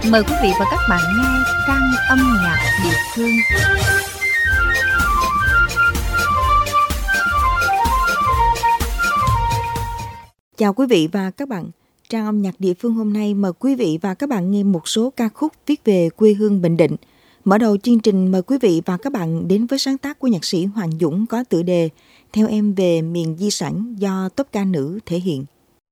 Mời quý vị và các bạn nghe trang âm nhạc địa phương. Chào quý vị và các bạn. Trang âm nhạc địa phương hôm nay mời quý vị và các bạn nghe một số ca khúc viết về quê hương Bình Định. Mở đầu chương trình mời quý vị và các bạn đến với sáng tác của nhạc sĩ Hoàng Dũng có tựa đề Theo em về miền di sản do tốp ca nữ thể hiện.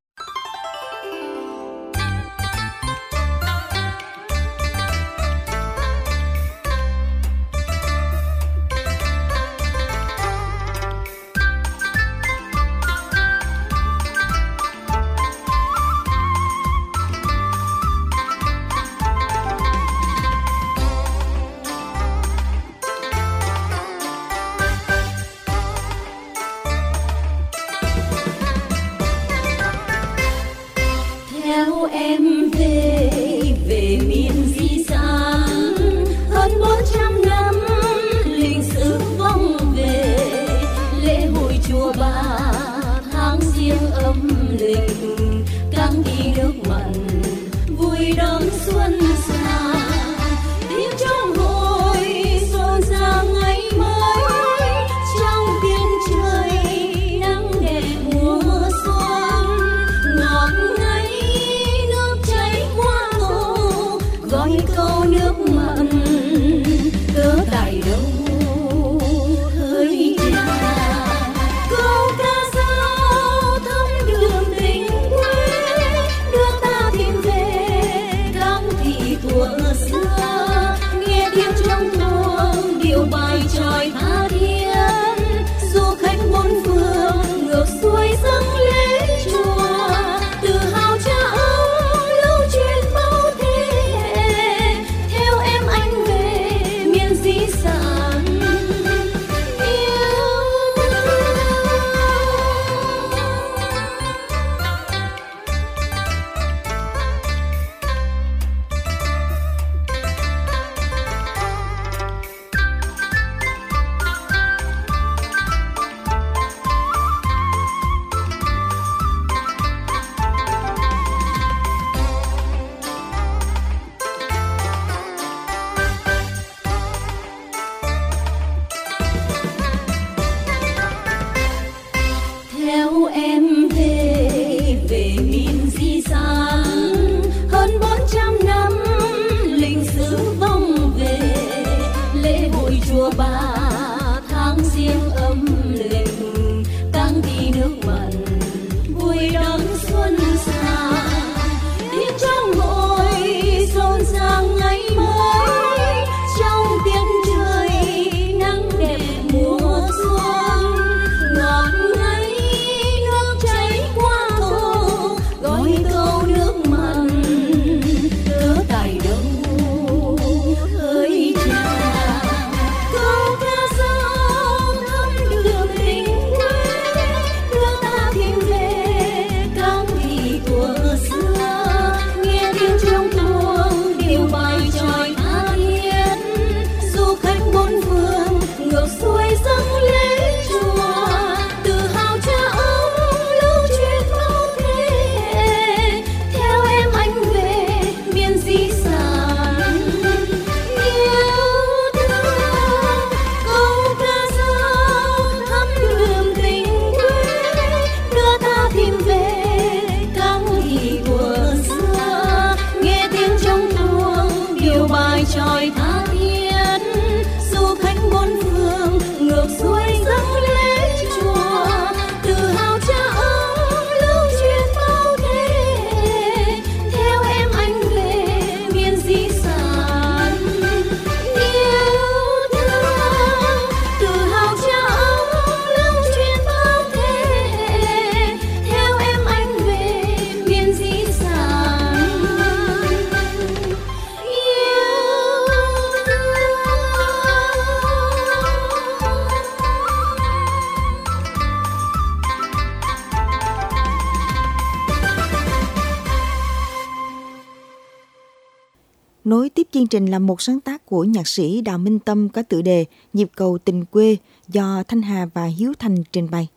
Nối tiếp chương trình là một sáng tác của nhạc sĩ Đào Minh Tâm có tựa đề Nhịp cầu tình quê do Thanh Hà và Hiếu Thành trình bày.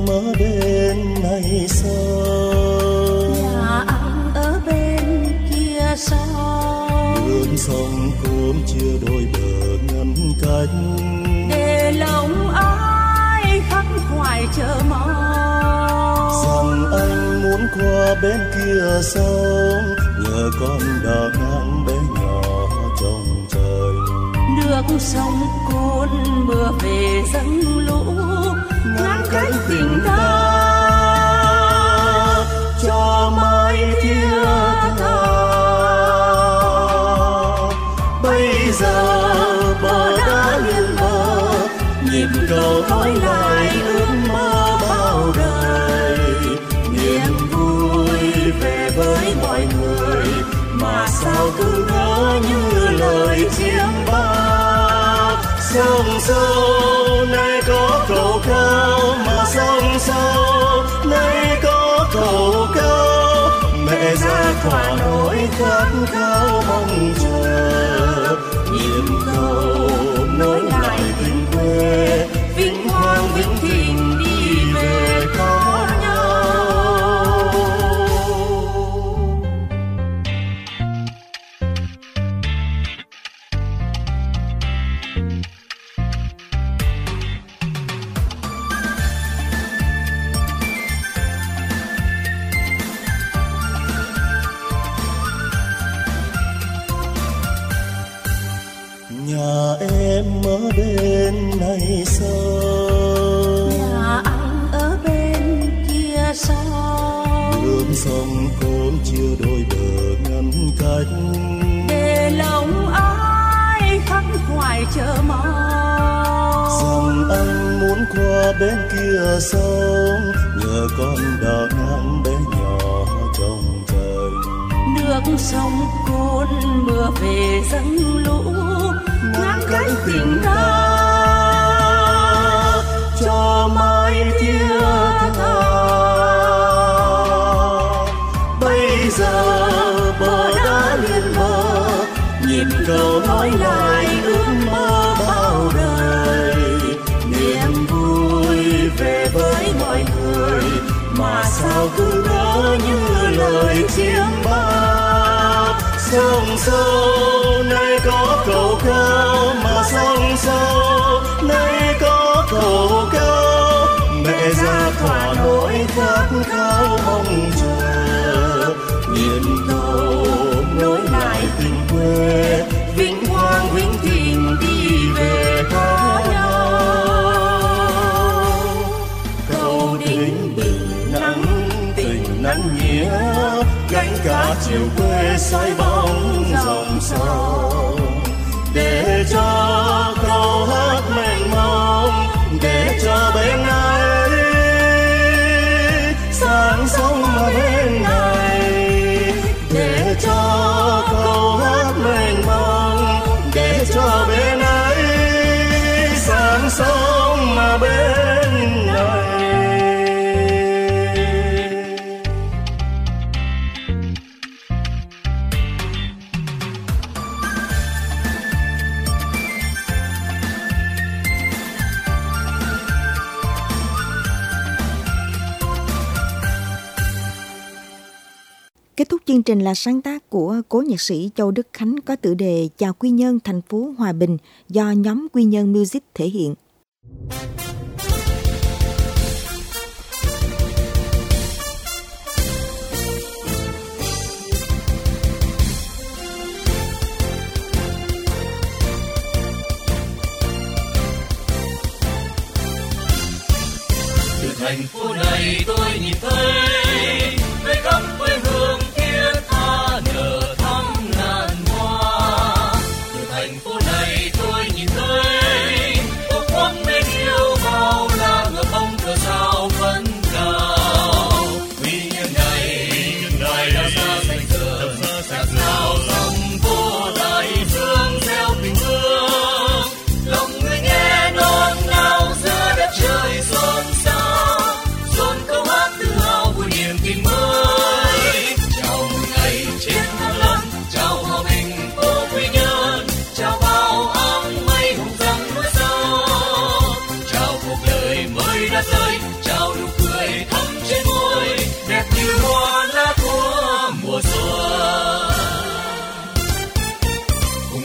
ở bên này sông, nhà anh ở bên kia sông. đường sông cũng chưa đôi bờ ngăn cách, để lòng ai khắc khoải chờ mong. rằng anh muốn qua bên kia sông, nhờ con đò ngang bé nhỏ trong trời. Nước sông cuốn mưa về dâng lũ, ngăn cách tình ta cho mãi thiết tha. Bây giờ bờ đã liền bờ, nhịp cầu nối lại ước mơ bao đời. Niềm vui về với mọi người, mà sao cứ ngỡ như lời chiêm bao. Sông sâu nay có cầu cao, mà sông sâu nay có cầu cao. Mẹ ra thỏa nỗi khát khao mong chờ, nhịp cầu nối lại tình quê, vinh quang vĩnh thịnh đi về có nhau. Nhà em ở bên này sông, Nhà anh ở bên kia sông. đường sông cũng chưa đôi bờ ngăn cách, để lòng ai khắc khoải chờ mong. rằng anh muốn qua bên kia sông, nhờ con đò ngang bé nhỏ trong trời. Nước sông cuốn mưa về dâng lũ, ngăn cách tình ta cho mãi thiết tha. Bây giờ bờ đã liền bờ, nhịp cầu nối lại ước mơ bao đời. Niềm vui về với mọi người, mà sao cứ ngỡ như lời chiêm bao. Sông sâu nay có cầu cao, mà sông sâu nay có cầu cao. Mẹ ra thỏa nỗi khát khao mong chờ, nhịp cầu nối lại tình quê, vinh quang vĩnh thịnh đi về có nhau. Cầu đỉnh bình nắng tình nắng nghĩa, gánh cả chiều quê soi bóng dòng sông. Để cho câu hát mênh mông, để cho bên ấy sáng sống ở bên này. Để cho câu hát mênh mông, để cho bên ấy sáng sống ở bên này. Kết thúc chương trình là sáng tác của cố nhạc sĩ Châu Đức Khánh có tựa đề Chào Quy Nhơn thành phố Hòa Bình do nhóm Quy Nhơn Music thể hiện. Từ thành phố này tôi nhìn thấy về khắp quê hương thiết tha nở thắm ngàn hoa. Từ thành phố này tôi nhìn thấy cuộc sống bên yêu bao la ngập bóng cờ sao vẫn cao. Quy Nhơn này đã ra thành tường sạc sao dòng vô đại dương gieo tình thương. Lòng người nghe nôn nao giữa đất trời xôn xao, xuân câu hát tự hào vui niềm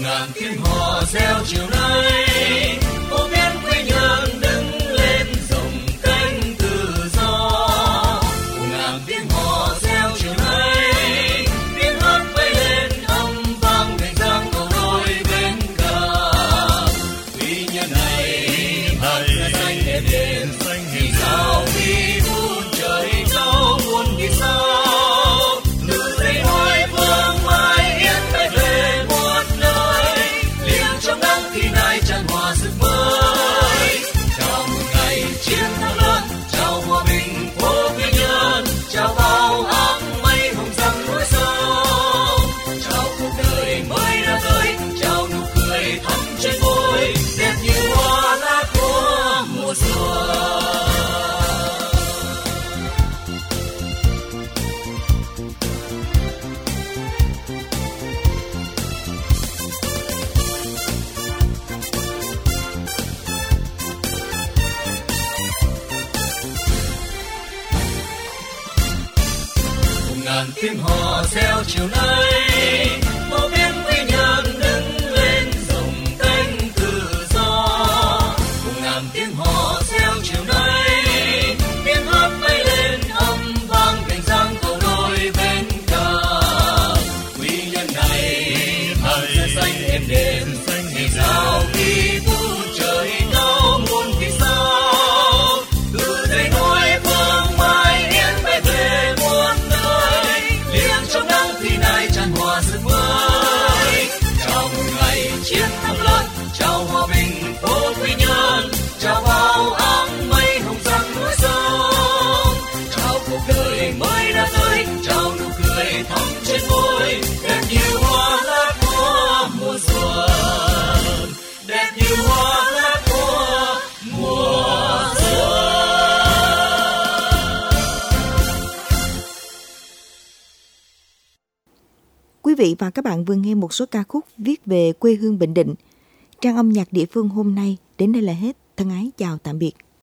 ngàn tiếng hò reo chiều nay, vô biên quy nhơn đứng lên rộng cánh tự do. Cùng ngàn tiếng hò reo chiều nay, tiếng hát bay lên âm vang thành giang cầu nối bên cả. Quy nhơn này hát ra xanh đẹp đền, thì sao vì muôn trời cao muôn vì sao. Từ đây nói vương mai yên bay về muôn nơi, liền trong nắng thì nay tràn hòa rực mới. Chào mừng ngày chiến thắng lớn, chào hòa bình phố quy nhơn, chào bao áng mây hồng răng núi sông. Chào cuộc đời mới đã tới, chào nụ cười thắm trên môi, đẹp như hoa lá của mùa xuân. Ngàn tiếng hò reo chiều nay, vô biên quy nhơn đứng lên rộng cánh tự do. Cùng ngàn tiếng hò reo chiều nay, tiếng hát bay lên âm vang thành giang cầu nối bên cả. Quy nhơn này hàng rêu xanh êm đềm, thì sao khi vũ trời cao muôn vì sao. Từ đây nói phương mai yên bay về muôn nơi, liền trong nắng thì nay tràn hòa rực mới. Chào mừng ngày chiến thắng lớn, chào hòa bình phố quy nhơn, chào bao áng mây hồng răng núi sông. Chào cuộc đời mới đã tới, chào nụ cười thắm trên môi, đẹp như hoa lá của mùa xuân, đẹp như hoa lá của mùa xuân. Quý vị và các bạn vừa nghe một số ca khúc viết về quê hương Bình Định. Trang âm nhạc địa phương hôm nay đến đây là hết. Thân ái chào tạm biệt.